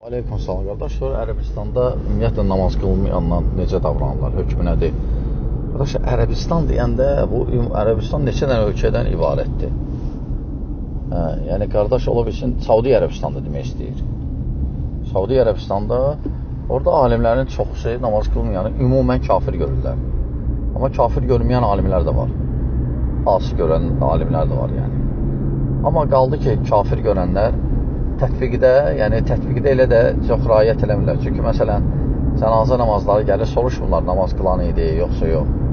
Aleyküm salam qardaş. Sonra Ərəbistanda ümumiyyətlə namaz qılmayanla necə davranırlar, hökmü nədir? Qardaş, Ərəbistan deyəndə bu Ərəbistan neçə dənə ölkədən ibarətdir. Yəni qardaş ola bilsin Saudi Ərəbistan'da demək istəyir. Saudi Ərəbistanda orada alimlərin çoxusu namaz qılmayanı ümumən kafir görürlər. Amma kafir görməyən alimlər də var. Asi görən alimlər də var yəni. Amma qaldı ki, kafir görənlər tətbiqdə elə də çox riayət eləmirlər. Çünki məsələn, cənazə namazları gəlir, soruşmurlar namaz qılan idi, yoxsa yox.